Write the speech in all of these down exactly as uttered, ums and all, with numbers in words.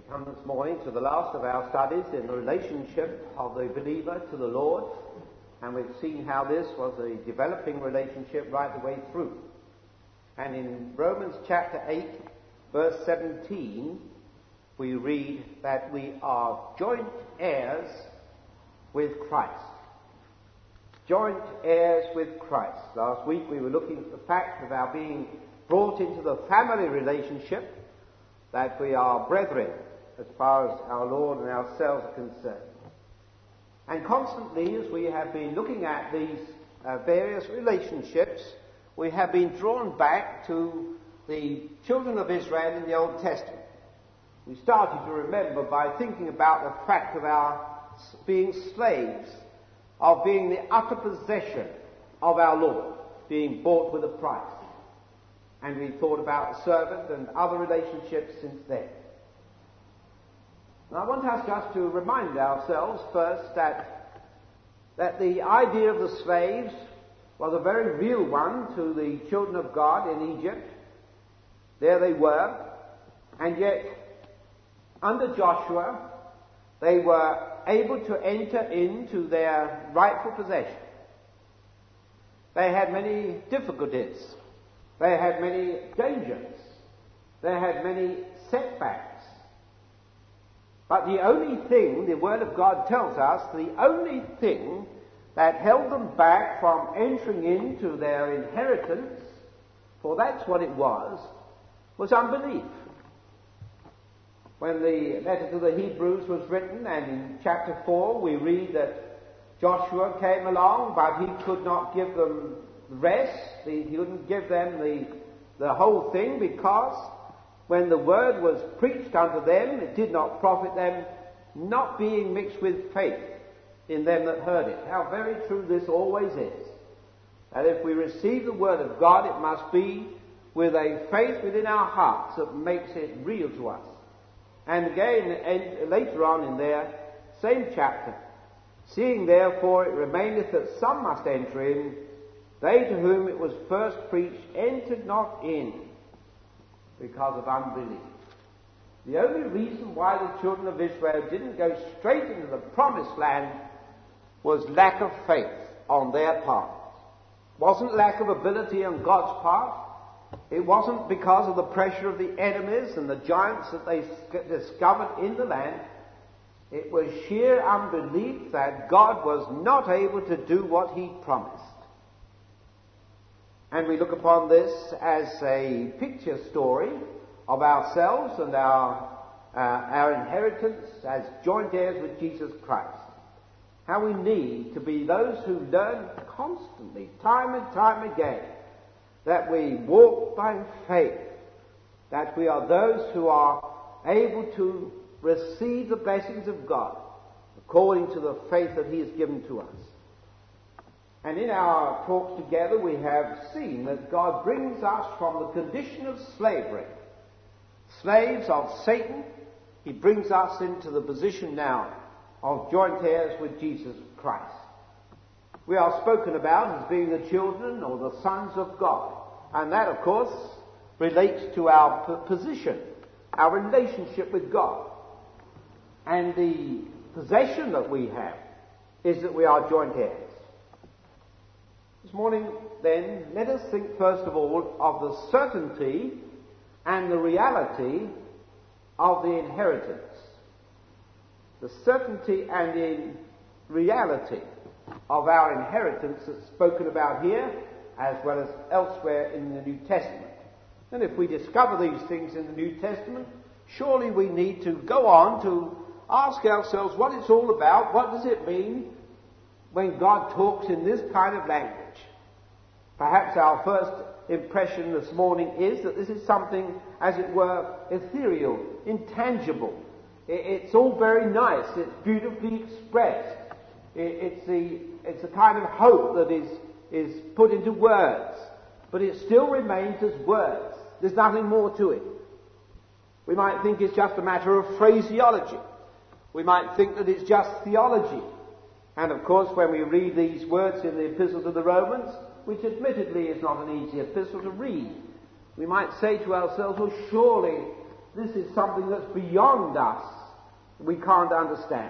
Come this morning to the last of our studies in the relationship of the believer to the Lord, and we've seen how this was a developing relationship right the way through. And in Romans chapter eight, verse seventeen, we read that we are joint heirs with Christ. Joint heirs with Christ. Last week we were looking at the fact of our being brought into the family relationship, that we are brethren as far as our Lord and ourselves are concerned. And constantly, as we have been looking at these uh, various relationships, we have been drawn back to the children of Israel in the Old Testament. We started to remember by thinking about the fact of our being slaves, of being the utter possession of our Lord, being bought with a price. And we thought about the servant and other relationships since then. Now I want us just to remind ourselves first that, that the idea of the slaves was a very real one to the children of God in Egypt. There they were, and yet under Joshua they were able to enter into their rightful possession. They had many difficulties. They had many dangers. They had many setbacks. But the only thing, the Word of God tells us, the only thing that held them back from entering into their inheritance, for that's what it was, was unbelief. When the letter to the Hebrews was written, and in chapter four we read that Joshua came along, but he could not give them rest. He couldn't give them the, the whole thing, because when the word was preached unto them, it did not profit them, not being mixed with faith in them that heard it. How very true this always is. That if we receive the word of God, it must be with a faith within our hearts that makes it real to us. And again, and later on in their same chapter, seeing therefore it remaineth that some must enter in, they to whom it was first preached entered not in, because of unbelief. The only reason why the children of Israel didn't go straight into the promised land was lack of faith on their part. It wasn't lack of ability on God's part. It wasn't because of the pressure of the enemies and the giants that they discovered in the land. It was sheer unbelief that God was not able to do what he promised. And we look upon this as a picture story of ourselves and our, uh, our inheritance as joint heirs with Jesus Christ. How we need to be those who learn constantly, time and time again, that we walk by faith, that we are those who are able to receive the blessings of God according to the faith that he has given to us. And in our talks together we have seen that God brings us from the condition of slavery, slaves of Satan. He brings us into the position now of joint heirs with Jesus Christ. We are spoken about as being the children or the sons of God. And that, of course, relates to our p- position, our relationship with God. And the possession that we have is that we are joint heirs. This morning, then, let us think first of all of the certainty and the reality of the inheritance. The certainty and the reality of our inheritance that's spoken about here, as well as elsewhere in the New Testament. And if we discover these things in the New Testament, surely we need to go on to ask ourselves what it's all about. What does it mean when God talks in this kind of language? Perhaps our first impression this morning is that this is something, as it were, ethereal, intangible. It's all very nice. It's beautifully expressed. It's the, it's the kind of hope that is, is put into words. But it still remains as words. There's nothing more to it. We might think it's just a matter of phraseology. We might think that it's just theology. And of course, when we read these words in the Epistle to the Romans, which admittedly is not an easy epistle to read, we might say to ourselves, well, surely this is something that's beyond us. We can't understand.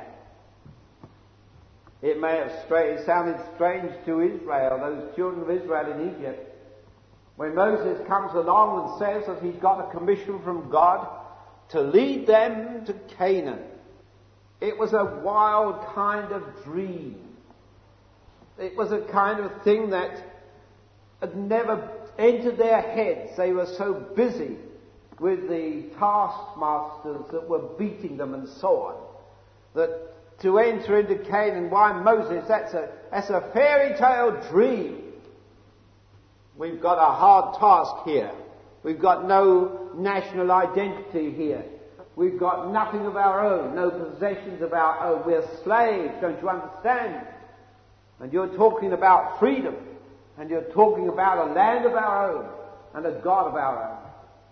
It may have stra- sounded strange to Israel, those children of Israel in Egypt, when Moses comes along and says that he's got a commission from God to lead them to Canaan. It was a wild kind of dream. It was a kind of thing that had never entered their heads. They were so busy with the taskmasters that were beating them and so on, that to enter into Canaan, why Moses, that's a, that's a fairy tale dream. We've got a hard task here. We've got no national identity here. We've got nothing of our own, no possessions of our own. We're slaves, don't you understand? And you're talking about freedom, and you're talking about a land of our own, and a God of our own.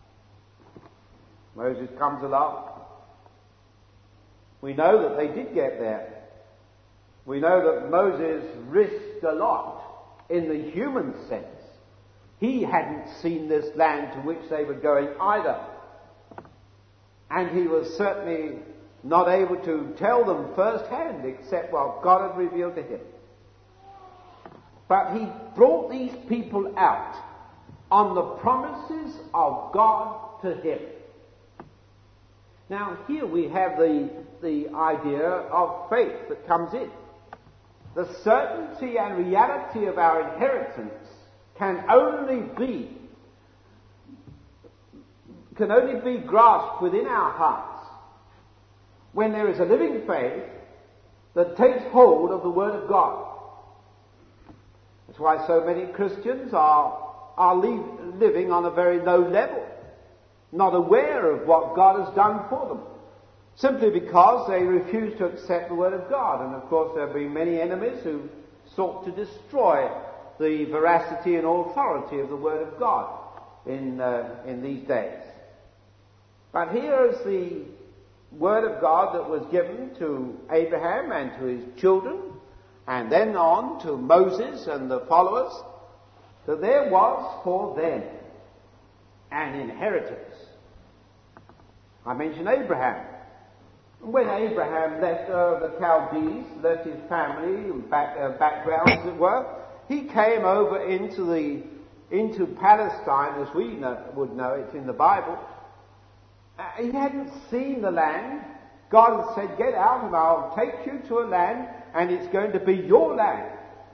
Moses comes along. We know that they did get there. We know that Moses risked a lot in the human sense. He hadn't seen this land to which they were going either. And he was certainly not able to tell them firsthand except what God had revealed to him. But he brought these people out on the promises of God to him. Now here we have the, the idea of faith that comes in. The certainty and reality of our inheritance can only be can only be grasped within our hearts when there is a living faith that takes hold of the Word of God. That's why so many Christians are, are li- living on a very low level, not aware of what God has done for them, simply because they refuse to accept the Word of God. And of course there have been many enemies who sought to destroy the veracity and authority of the Word of God in, uh, in these days. But here is the Word of God that was given to Abraham and to his children, and then on to Moses and the followers, that there was for them an inheritance. I mentioned Abraham. When Abraham left uh, the Chaldees, left his family and back, uh, background, as it were, he came over into the into Palestine, as we know, would know it in the Bible. Uh, he hadn't seen the land. God had said, "Get out, and I'll take you to a land, and it's going to be your land."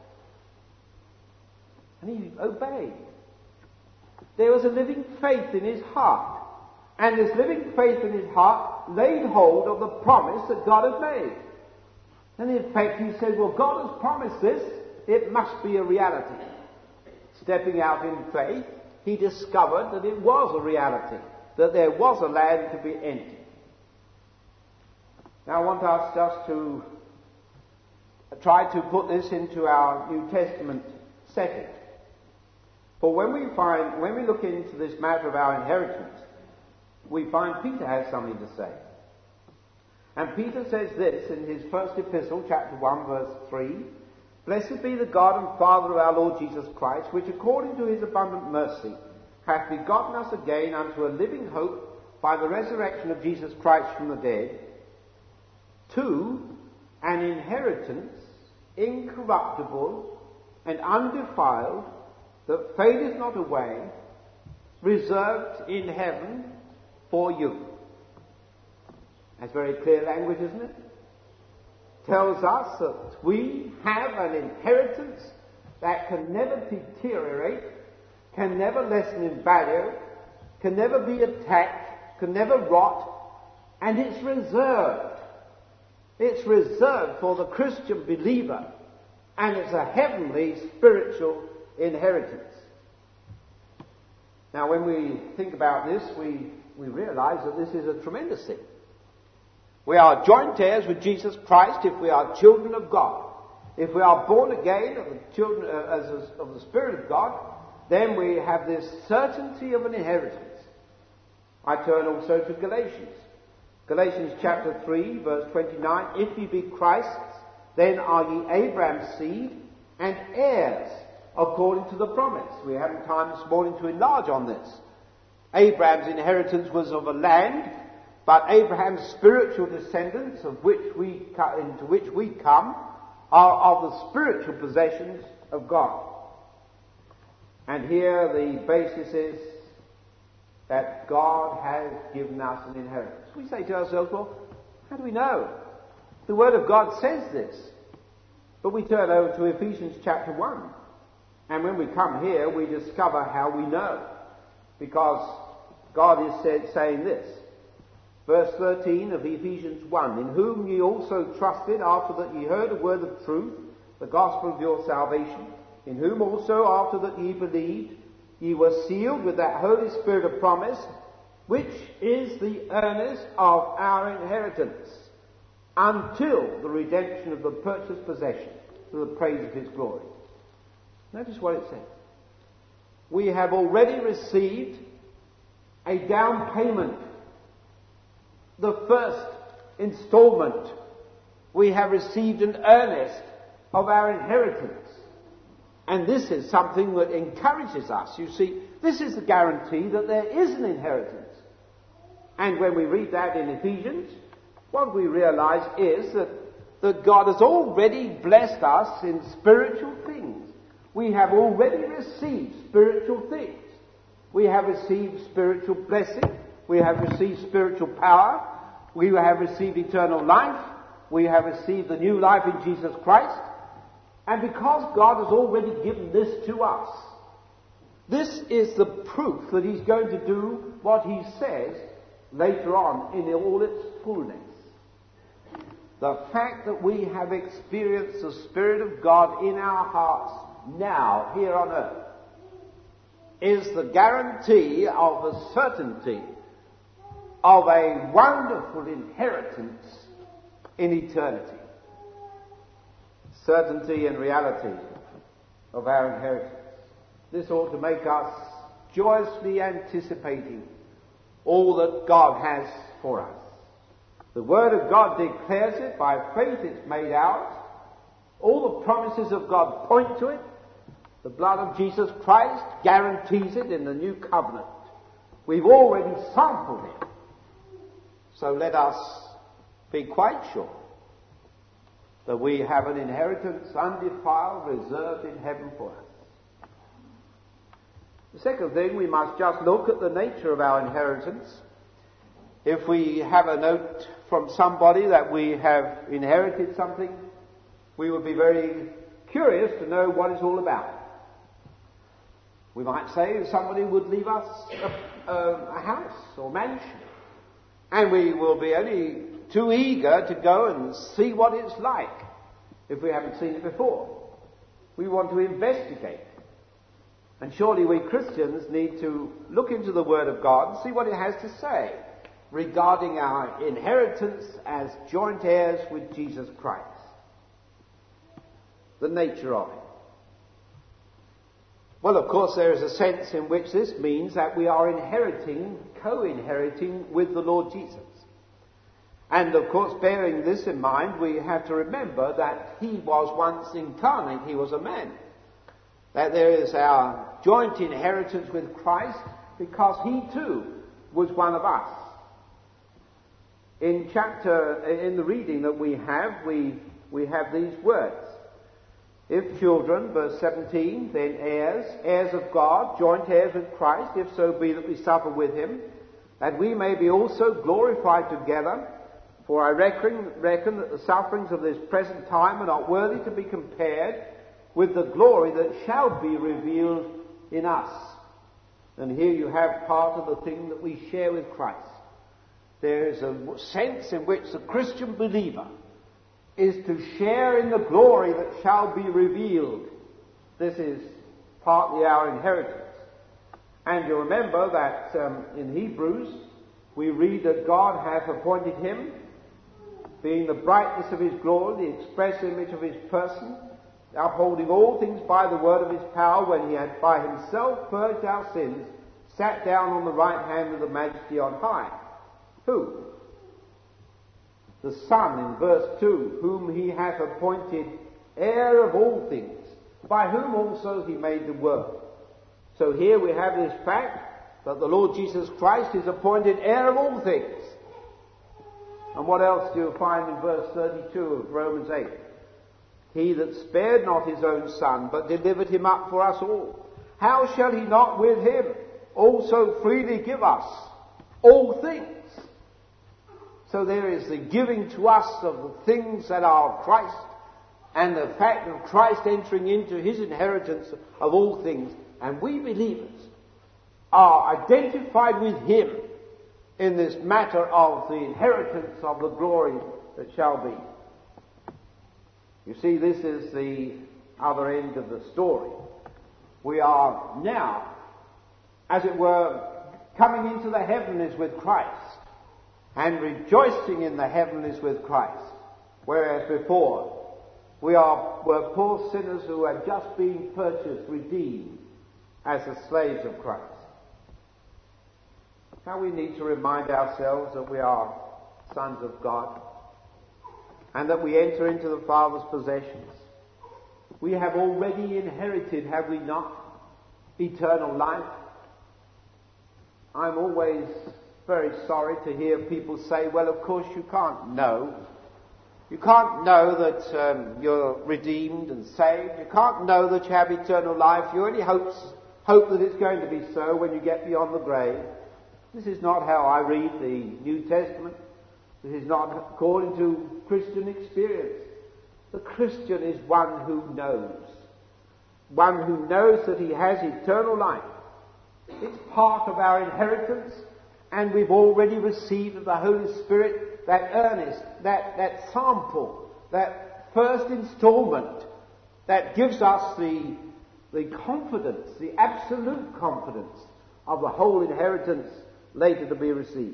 And he obeyed. There was a living faith in his heart. And this living faith in his heart laid hold of the promise that God had made. And in fact he said, well, God has promised this, it must be a reality. Stepping out in faith, he discovered that it was a reality, that there was a land to be entered. Now I want us just to try to put this into our New Testament setting. For when we find, when we look into this matter of our inheritance, we find Peter has something to say. And Peter says this in his first epistle, chapter one, verse three, "Blessed be the God and Father of our Lord Jesus Christ, which according to his abundant mercy hath begotten us again unto a living hope by the resurrection of Jesus Christ from the dead, to an inheritance incorruptible and undefiled, that fadeth not away, reserved in heaven for you." That's very clear language, isn't it? Tells us that we have an inheritance that can never deteriorate, can never lessen in value, can never be attacked, can never rot, and it's reserved. It's reserved for the Christian believer, and it's a heavenly spiritual inheritance. Now when we think about this, we, we realize that this is a tremendous thing. We are joint heirs with Jesus Christ if we are children of God. If we are born again of the, children, uh, as a, of the Spirit of God, then we have this certainty of an inheritance. I turn also to Galatians. Galatians chapter three, verse twenty-nine, "If ye be Christ's, then are ye Abraham's seed, and heirs according to the promise." We haven't time this morning to enlarge on this. Abraham's inheritance was of a land, but Abraham's spiritual descendants, of which we into which we come, are of the spiritual possessions of God. And here the basis is that God has given us an inheritance. We say to ourselves, well, how do we know? The Word of God says this. But we turn over to Ephesians chapter one. And when we come here, we discover how we know. Because God is said, saying this. Verse thirteen of Ephesians one, in whom ye also trusted after that ye heard the word of truth, the gospel of your salvation, in whom also after that ye believed, ye were sealed with that Holy Spirit of promise, which is the earnest of our inheritance, until the redemption of the purchased possession, to the praise of his glory. Notice what it says. We have already received a down payment, the first installment. We have received an earnest of our inheritance. And this is something that encourages us. You see, this is the guarantee that there is an inheritance. And when we read that in Ephesians, what we realize is that, that God has already blessed us in spiritual things. We have already received spiritual things. We have received spiritual blessing. We have received spiritual power. We have received eternal life. We have received the new life in Jesus Christ. And because God has already given this to us, this is the proof that he's going to do what he says later on in all its fullness. The fact that we have experienced the Spirit of God in our hearts now, here on earth, is the guarantee of the certainty of a wonderful inheritance in eternity. Certainty and reality of our inheritance. This ought to make us joyously anticipating all that God has for us. The Word of God declares it. By faith it's made out. All the promises of God point to it. The blood of Jesus Christ guarantees it in the new covenant. We've already sampled it. So let us be quite sure that we have an inheritance undefiled, reserved in heaven for us. The second thing, we must just look at the nature of our inheritance. If we have a note from somebody that we have inherited something, we would be very curious to know what it's all about. We might say somebody would leave us a, a, a house or mansion, and we will be only too eager to go and see what it's like if we haven't seen it before. We want to investigate. And surely we Christians need to look into the Word of God and see what it has to say regarding our inheritance as joint heirs with Jesus Christ. The nature of it. Well, of course, there is a sense in which this means that we are inheriting, co-inheriting with the Lord Jesus. And, of course, bearing this in mind, we have to remember that he was once incarnate, he was a man. That there is our joint inheritance with Christ because he too was one of us. In chapter, in the reading that we have, we, we have these words. If children, verse seventeen, then heirs, heirs of God, joint heirs with Christ, if so be that we suffer with him, that we may be also glorified together. For I reckon, reckon that the sufferings of this present time are not worthy to be compared with the glory that shall be revealed in us. And here you have part of the thing that we share with Christ. There is a sense in which the Christian believer is to share in the glory that shall be revealed. This is partly our inheritance. And you remember that um, in Hebrews we read that God hath appointed him, being the brightness of his glory, the express image of his person, upholding all things by the word of his power, when he had by himself purged our sins, sat down on the right hand of the Majesty on high. Who? The Son, in verse two, whom he hath appointed heir of all things, by whom also he made the world. So here we have this fact that the Lord Jesus Christ is appointed heir of all things. And what else do you find in verse thirty-two of Romans eight? He that spared not his own son, but delivered him up for us all, how shall he not with him also freely give us all things? So there is the giving to us of the things that are of Christ, and the fact of Christ entering into his inheritance of all things. And we believers are identified with him in this matter of the inheritance of the glory that shall be. You see, this is the other end of the story. We are now, as it were, coming into the heavenlies with Christ and rejoicing in the heavenlies with Christ, whereas before we are were poor sinners who had just been purchased, redeemed as the slaves of Christ. Now we need to remind ourselves that we are sons of God and that we enter into the Father's possessions. We have already inherited, have we not, eternal life? I'm always very sorry to hear people say, well, of course you can't know. You can't know that um, you're redeemed and saved. You can't know that you have eternal life. You only hope, hope that it's going to be so when you get beyond the grave. This is not how I read the New Testament. This is not according to Christian experience. The Christian is one who knows. One who knows that he has eternal life. It's part of our inheritance, and we've already received of the Holy Spirit that earnest, that, that sample, that first installment that gives us the, the confidence, the absolute confidence of the whole inheritance later to be received.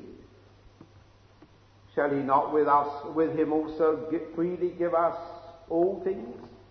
Shall he not with us, with him also freely give us all things?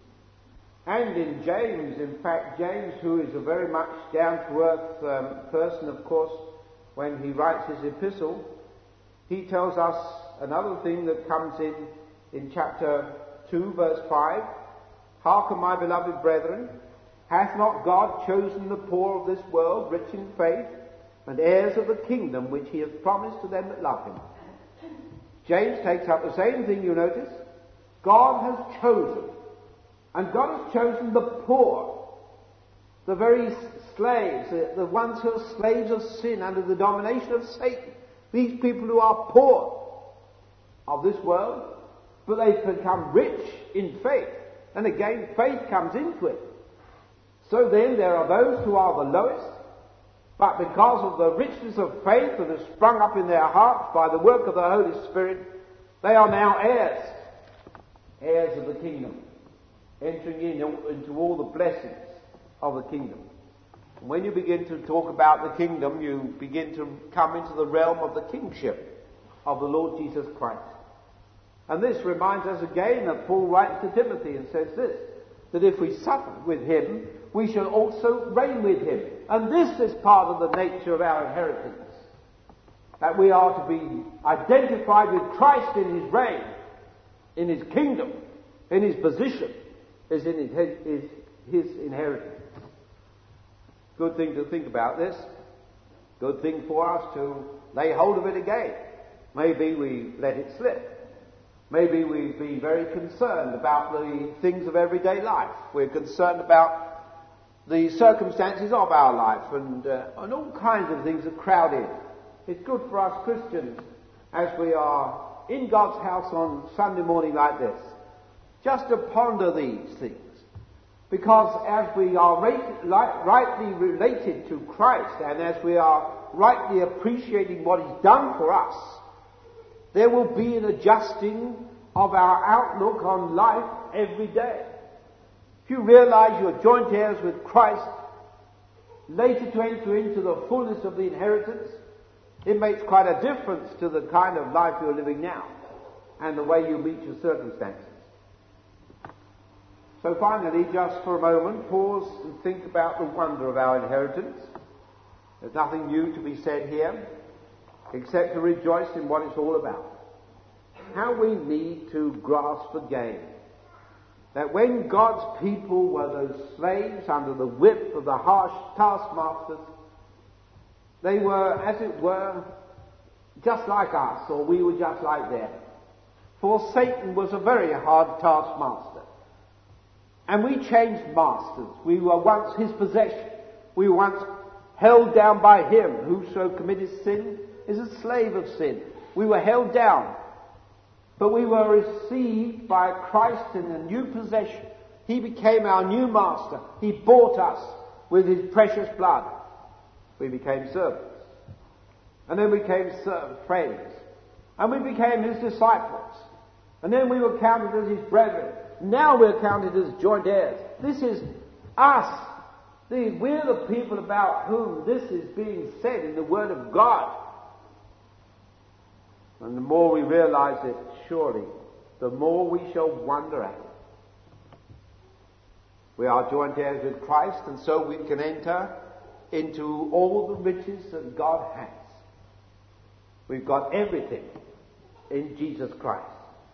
And in James, in fact, James, who is a very much down-to-earth um, person, of course, when he writes his epistle, he tells us another thing that comes in in chapter two, verse five. Hearken, my beloved brethren, hath not God chosen the poor of this world, rich in faith, and heirs of the kingdom which he hath promised to them that love him? James takes up the same thing, you notice. God has chosen, and God has chosen the poor, the very slaves, the, the ones who are slaves of sin under the domination of Satan. These people who are poor of this world, but they've become rich in faith. And again, faith comes into it. So then there are those who are the lowest, but because of the richness of faith that has sprung up in their hearts by the work of the Holy Spirit, they are now heirs, heirs of the kingdom, entering in, into all the blessings of the kingdom. And when you begin to talk about the kingdom, you begin to come into the realm of the kingship of the Lord Jesus Christ. And this reminds us again that Paul writes to Timothy and says this, that if we suffer with him, we shall also reign with him. And this is part of the nature of our inheritance, that we are to be identified with Christ in his reign, in his kingdom, in his position, is in his, his, his inheritance. Good thing to think about this. Good thing for us to lay hold of it again. Maybe we let it slip. Maybe we've been very concerned about the things of everyday life. We're concerned about the circumstances of our life, and, uh, and all kinds of things that crowd in. It's good for us Christians, as we are in God's house on Sunday morning like this, just to ponder these things. Because as we are right, like, rightly related to Christ, and as we are rightly appreciating what he's done for us, there will be an adjusting of our outlook on life every day. If you realize you're joint heirs with Christ, later to enter into the fullness of the inheritance, it makes quite a difference to the kind of life you're living now and the way you meet your circumstances. So finally, just for a moment, pause and think about the wonder of our inheritance. There's nothing new to be said here, except to rejoice in what it's all about. How we need to grasp again that when God's people were those slaves under the whip of the harsh taskmasters, They were, as it were, just like us, or we were just like them. For Satan was a very hard taskmaster. And we changed masters. We were once his possession. We were once held down by him. Whoso committeth sin is a slave of sin. We were held down. But we were received by Christ in a new possession. He became our new master. He bought us with his precious blood. We became servants. And then we became friends. And we became his disciples. And then we were counted as his brethren. Now we're counted as joint heirs. This is us. We're the people about whom this is being said in the Word of God. And the more we realize it, surely, the more we shall wonder at it. We are joint heirs with Christ, and so we can enter into all the riches that God has. We've got everything in Jesus Christ.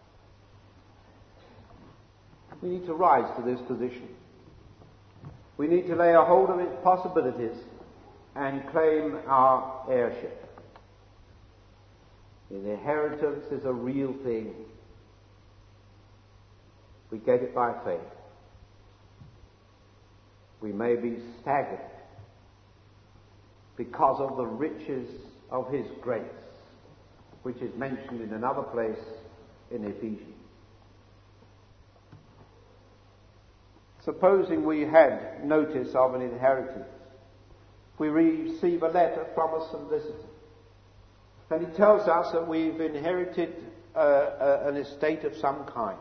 We need to rise to this position. We need to lay a hold of its possibilities and claim our heirship. The inheritance is a real thing. We get it by faith. We may be staggered because of the riches of his grace, which is mentioned in another place in Ephesians. Supposing we had notice of an inheritance, we receive a letter from a solicitor, and he tells us that we've inherited uh, uh, an estate of some kind.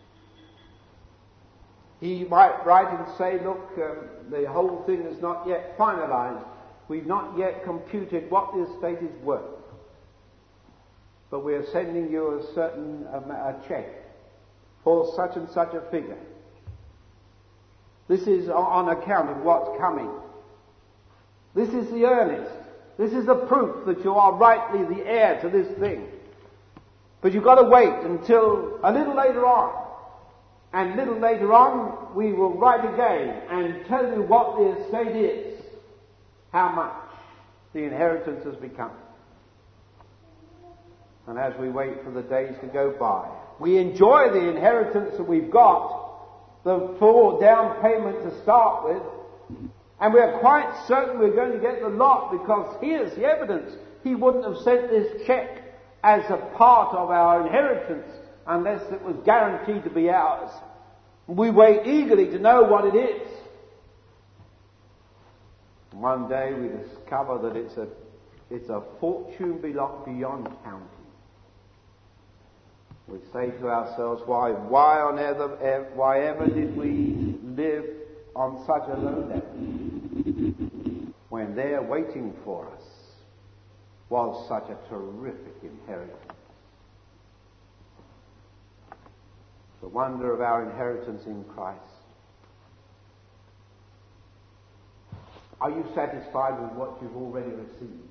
He might write and say, look, um, the whole thing is not yet finalized. We've not yet computed what the estate is worth. But we're sending you a certain um, a check for such and such a figure. This is on account of what's coming. This is the earnest. This is the proof that you are rightly the heir to this thing. But you've got to wait until a little later on. And little later on, we will write again and tell you what the estate is, how much the inheritance has become. And as we wait for the days to go by, we enjoy the inheritance that we've got, the full down payment to start with, and we're quite certain we're going to get the lot, because here's the evidence. He wouldn't have sent this check as a part of our inheritance unless it was guaranteed to be ours. We wait eagerly to know what it is. One day we discover that it's a it's a fortune beyond counting. We say to ourselves, why why on ever why ever did we live on such a low level when there waiting for us was such a terrific inheritance? The wonder of our inheritance in Christ. Are you satisfied with what you've already received?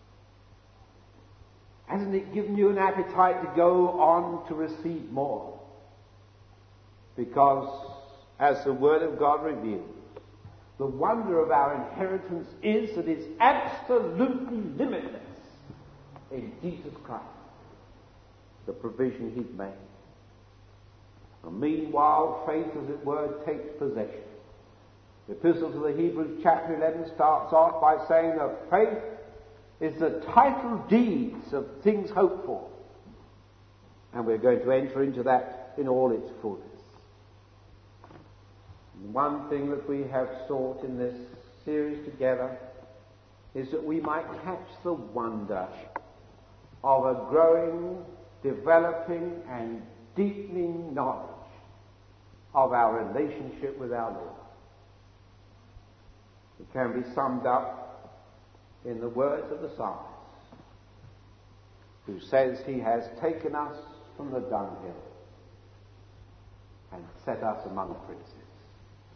Hasn't it given you an appetite to go on to receive more? Because, as the Word of God reveals, the wonder of our inheritance is that it's absolutely limitless in Jesus Christ, the provision He's made. And meanwhile, faith, as it were, takes possession. The Epistle to the Hebrews, chapter eleven, starts off by saying that faith is the title deeds of things hoped for. And we're going to enter into that in all its fullness. And one thing that we have sought in this series together is that we might catch the wonder of a growing, developing, and deepening knowledge of our relationship with our Lord. It can be summed up in the words of the psalmist, who says he has taken us from the dunghill and set us among princes.